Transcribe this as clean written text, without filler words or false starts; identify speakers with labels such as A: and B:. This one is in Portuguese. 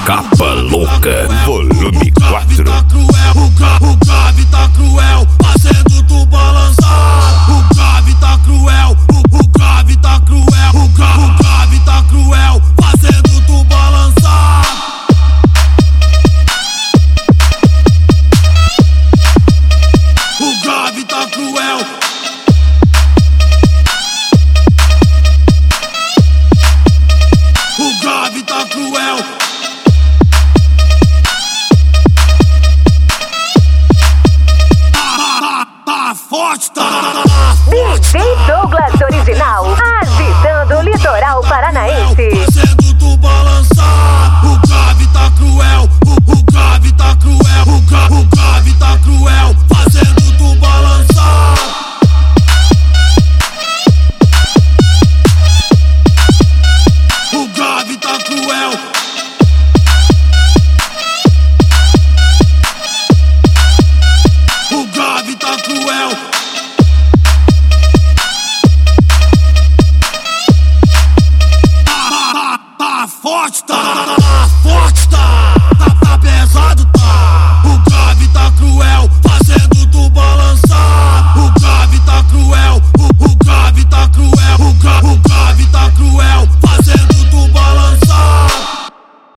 A: Capa Louca, volume 4.
B: O grave tá cruel, fazendo tu balançar. O grave tá cruel, o grave tá cruel. O grave tá cruel, fazendo tu balançar. O grave tá cruel. O grave tá cruel. Tá forte, tá forte.
C: DJ Douglas Original, agitando o litoral paranaense.
B: Fazendo tu balançar. O grave tá cruel. O grave tá cruel. O grave tá cruel. Fazendo tu balançar. O grave tá cruel. O grave tá cruel. Tá forte, tá